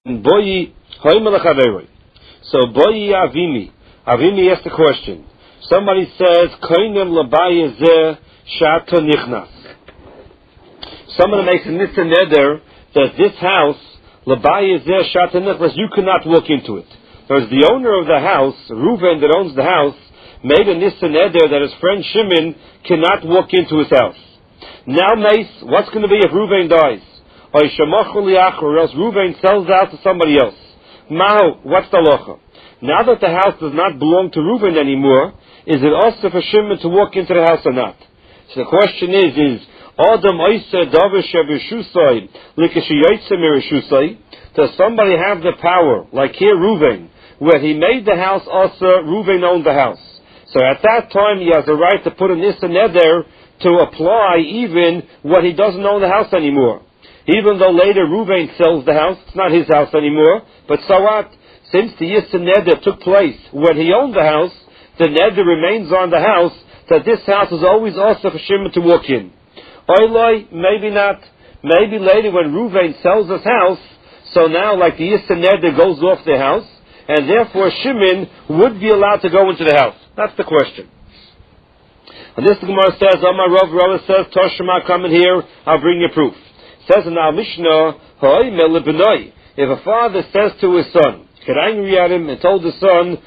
Boyi Hoimelachaveri. So Boyi Avimi. Avimi asked the question. Somebody says, Koinem Labayezeh Shata Nichnas. Someone makes a Nissa Neder that this house, Labayezeh Shata Nichnas, you cannot walk into it. Whereas the owner of the house, Reuven that owns the house, made a Nissa Neder that his friend Shimon cannot walk into his house. Now, Mace, what's going to be if Reuven dies? Or else Reuven sells out to somebody else. Mahu, what's the halacha? Now that the house does not belong to Reuven anymore, is it also for Shimon to walk into the house or not? So the question is Adam Oiseh Davish Shusai Likashiyotze Mirishusai? Does somebody have the power, like here Reuven, where he made the house also, Reuven owned the house. So at that time he has a right to put an Issa Neder to apply even what he doesn't own the house anymore. Even though later Reuven sells the house, it's not his house anymore, but so what? Since the Issa Neder took place when he owned the house, the Neder remains on the house, that this house is always also for Shimon to walk in. Oiloi, maybe not. Maybe later when Reuven sells his house, so now like the Issa Neder goes off the house, and therefore Shimon would be allowed to go into the house. That's the question. And this Gemara says, Amar Rav Rava says, Toshima, come in here, I'll bring you proof. It says in our Mishnah, if a father says to his son, angry at him and told the son,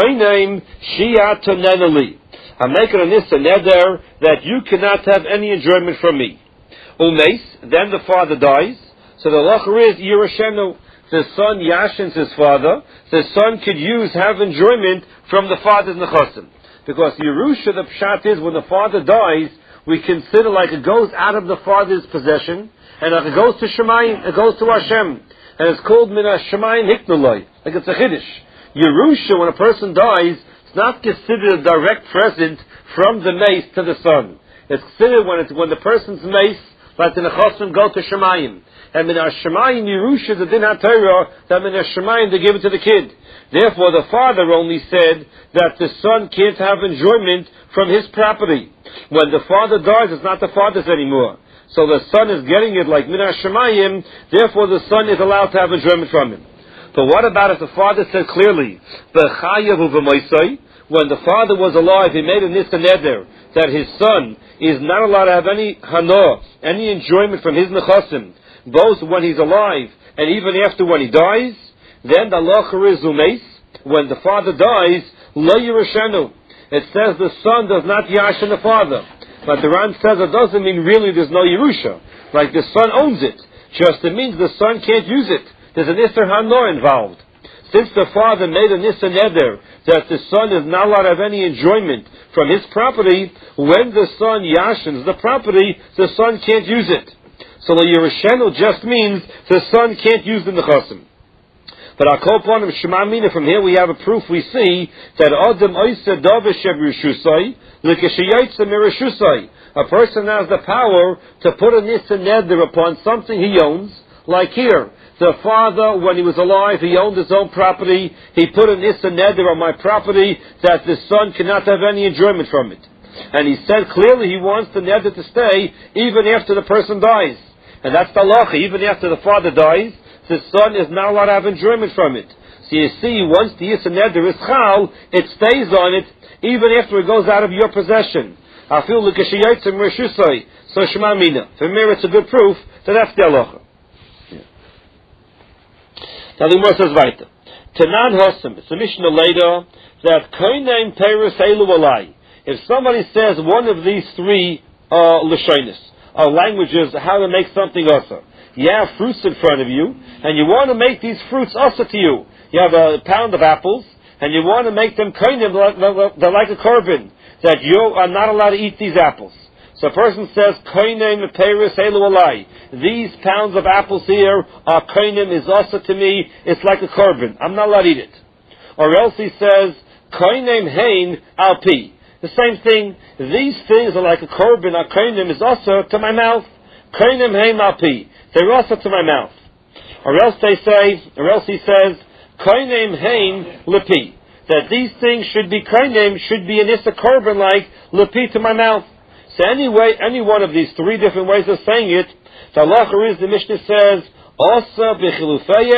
I'm making an Issa Neder that you cannot have any enjoyment from me. Umeis, then the father dies. So the halacha is Yerushenu. The son yashins his father. The son could have enjoyment from the father's nechasim. Because Yerusha, the pshat is when the father dies, we consider like it goes out of the father's possession, and like it goes to Shemayim, it goes to Hashem. And it's called Min HaShemayim Hiknuloi. Like it's a Chiddush. Yerusha, when a person dies, it's not considered a direct present from the mace to the son. It's considered when the person's mace, like the nechasim, go to Shemayim. And Min HaShemayim Yerusha, the Din HaTorah, that Min HaShemayim, they give it to the kid. Therefore, the father only said that the son can't have enjoyment from his property. When the father dies, it's not the father's anymore. So the son is getting it like Min HaShemayim, therefore the son is allowed to have enjoyment from him. But what about if the father said clearly, when the father was alive, he made a Issa Neder that his son is not allowed to have any hana, any enjoyment from his nechasim, both when he's alive and even after when he dies, then the halacha is umeis, when the father dies, lo yerushenu. It says the son does not yashin the father. But the Ran says it doesn't mean really there's no Yerusha. Like the son owns it. Just it means the son can't use it. There's an Isser Hanor involved. Since the father made an Isser Neder that the son is not allowed to have any enjoyment from his property, when the son yashins the property, the son can't use it. So the Yerushenu just means the son can't use the nechasim. But Akoponim Shemamina, from here we have a proof. We see that Adam Oiseh Davish Rishusai Likashiyotze Mirishusai. A person has the power to put an Issa Neder upon something he owns. Like here, the father, when he was alive, he owned his own property. He put an Issa Neder on my property that the son cannot have any enjoyment from it. And he said clearly he wants the Neder to stay even after the person dies. And that's the halacha. Even after the father dies, the son is not allowed to have enjoyment from it. So you see, once the Issa Neder is chal, it stays on it, even after it goes out of your possession. I feel like so Shema Mina. For me, it's a good proof that that's the halacha. Now the Gemara says weiter. Tanan Hosam, it's a Mishnah later that Koinaim Peres Elu Alai. If somebody says one of these three Lashonis, languages, how to make something also. You have fruits in front of you, and you want to make these fruits also to you. You have a pound of apples, and you want to make them koinim, they're like a korban, that you are not allowed to eat these apples. So a person says, koinim peiros elu alai. These pounds of apples here are koinim, is also to me, it's like a korban. I'm not allowed to eat it. Or else he says, koinim hein alpi. The same thing, these things are like a korban, are koinim, is also to my mouth. Koinim hein alpi. They're also to my mouth. Or else he says, koinim hein lipi. That these things should be koinim, should be an issa korban like lipi to my mouth. So anyway, any one of these three different ways of saying it, the halacha is, the Mishnah says, Osa b'chilufayim,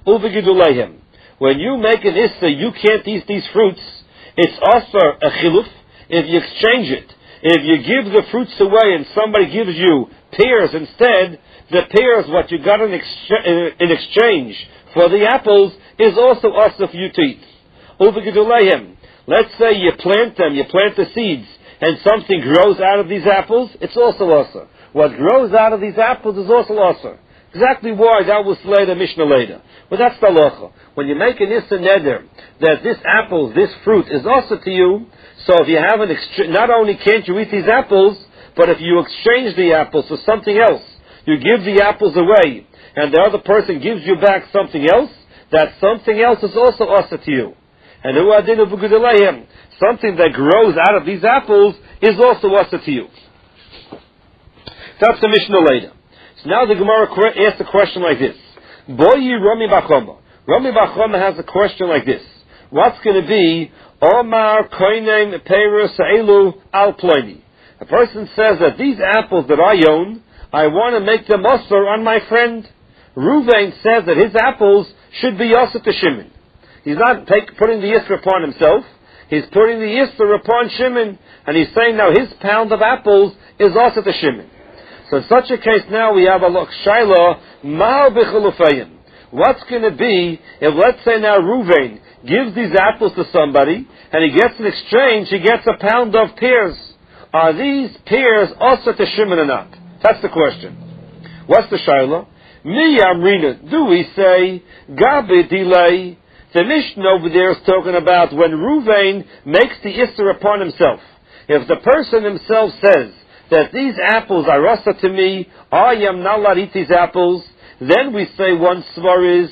uvegiduleihem. When you make an issa, you can't eat these fruits. It's also a chiluf if you exchange it. If you give the fruits away and somebody gives you pears instead, the pears, what you got in exchange for the apples, is also also for you to eat. Uvegiduleihem. Let's say you plant them, you plant the seeds, and something grows out of these apples, it's also also. What grows out of these apples is also also. Exactly why that was later, Mishnah later. But that's the halacha. When you make an issa neder that this apple, this fruit is also to you, so if you have an not only can't you eat these apples, but if you exchange the apples for something else, you give the apples away, and the other person gives you back something else, that something else is also also to you. And something that grows out of these apples is also also to you. That's the Mishnah later. So now the Gemara asks a question like this. Boyi Rami Bachoma. Rami Bachoma has a question like this. What's going to be Omar Koinem Peirus Elu Al Ploini? A person says that these apples that I own, I want to make them osur on my friend. Ruvain says that his apples should be osur to Shimon. He's not putting the Yisra upon himself. He's putting the Yisra upon Shimon. And he's saying now his pound of apples is osur to Shimon. So in such a case now we have a shaila, ma'al b'chilufayim. What's going to be if, let's say now Ruvain gives these apples to somebody and he gets in exchange, he gets a pound of pears. Are these pears also to Shimon or not? That's the question. What's the shaila? Mi amrina, do we say, gabi delay? The Mishnah over there is talking about when Ruvain makes the Isser upon himself. If the person himself says that these apples are rasa to me, I am not allowed to eat these apples, then we say one svar is,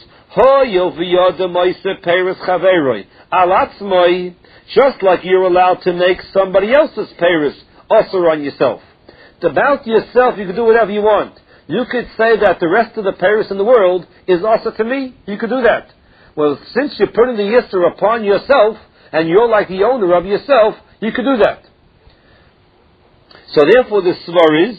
just like you're allowed to make somebody else's peiros osur on yourself. About yourself, you can do whatever you want. You could say that the rest of the peiros in the world is osur to me. You could do that. Well, since you're putting the yisr upon yourself, and you're like the owner of yourself, you could do that. So therefore the svar is,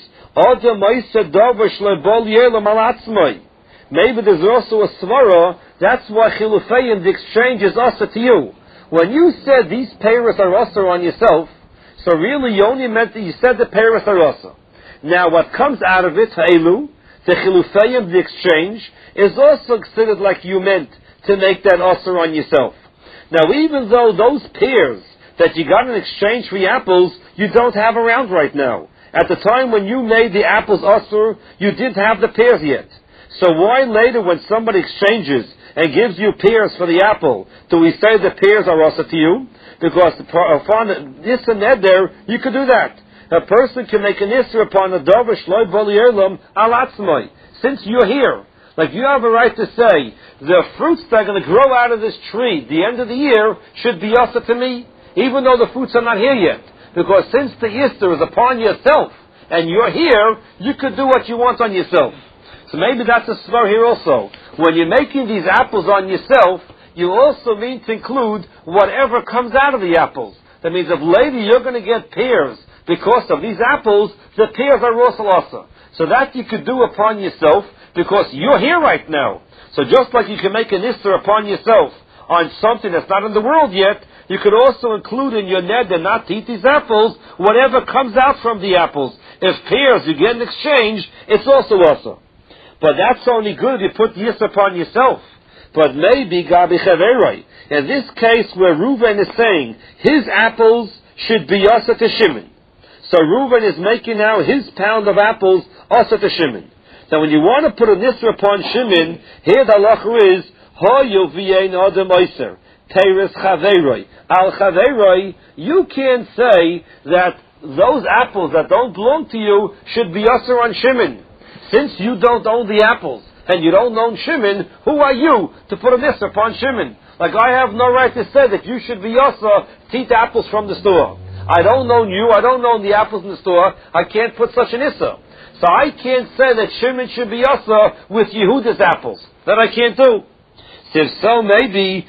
maybe there's also a svara, that's why chilufayim, the exchange is also to you. When you said these peiros are also on yourself, so really you only meant that you said the peiros are also. Now what comes out of it, ha'elu, the chilufayim, the exchange, is also considered like you meant to make that also on yourself. Now even though those pears that you got in exchange for the apples, you don't have around right now. At the time when you made the apples osur, you didn't have the pears yet. So why later when somebody exchanges and gives you pears for the apple, do we say the pears are osur to you? Because upon this and that there, you could do that. A person can make an isser upon a davar shloi boli erlam al atzmai. Since you're here, like you have a right to say, the fruits that are going to grow out of this tree, the end of the year, should be osur to me, even though the fruits are not here yet. Because since the Easter is upon yourself, and you're here, you could do what you want on yourself. So maybe that's a svar here also. When you're making these apples on yourself, you also mean to include whatever comes out of the apples. That means if later you're going to get pears because of these apples, the pears are also. So that you could do upon yourself because you're here right now. So just like you can make an Easter upon yourself on something that's not in the world yet, you could also include in your neder not to eat these apples, whatever comes out from the apples. If pears you get in exchange, it's also. But that's only good if you put the Yisr upon yourself. But maybe Gabi Chaveroi. In this case where Reuven is saying his apples should be also to Shimon. So Reuven is making now his pound of apples also to Shimon. Now when you want to put a Yisr upon Shimon, here the halacha is, Ho Yoviyein Adam Oiser. Peiros Chaveroi. Al Chaveroi, you can't say that those apples that don't belong to you should be osur on Shimon. Since you don't own the apples, and you don't own Shimon, who are you to put a nisr upon Shimon? Like I have no right to say that you should be osur to eat apples from the store. I don't own you, I don't own the apples in the store, I can't put such an isser. So I can't say that Shimon should be osur with Yehuda's apples. That I can't do. If so, maybe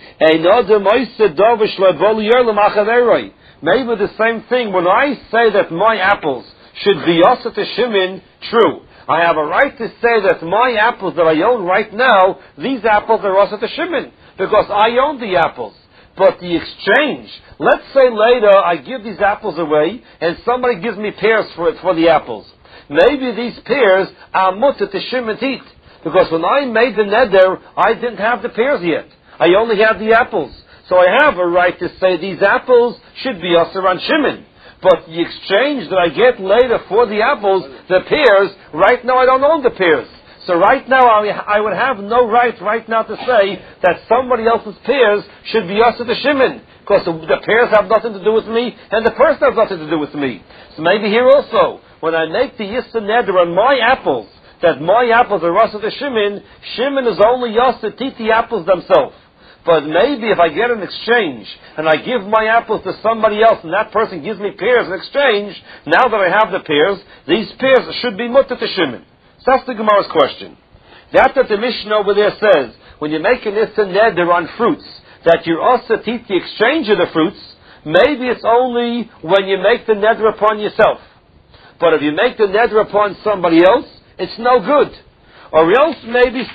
the same thing, when I say that my apples should be osur to Shimon, true. I have a right to say that my apples that I own right now, these apples are also the Shimon, because I own the apples. But the exchange, let's say later I give these apples away, and somebody gives me pears for the apples. Maybe these pears are mutter to Shimon to eat, because when I made the neder, I didn't have the pears yet. I only had the apples. So I have a right to say these apples should be also on Shimon. But the exchange that I get later for the apples, the pears, right now I don't own the pears. So right now I would have no right now to say that somebody else's pears should be also the Shimon. Because the pears have nothing to do with me, and the person has nothing to do with me. So maybe here also, when I make the Yissa Neder on my apples, that my apples are also the Shimon, Shimon is only Yassa to eat the apples themselves. But maybe if I get an exchange, and I give my apples to somebody else, and that person gives me pears in exchange, now that I have the pears, these pears should be mutter to Shimon. So that's the Gemara's question. That's what the Mishnah over there says. When you make an Issa Neder on fruits, that you're also to eat the exchange of the fruits, maybe it's only when you make the Neder upon yourself. But if you make the Neder upon somebody else, it's no good. Or else maybe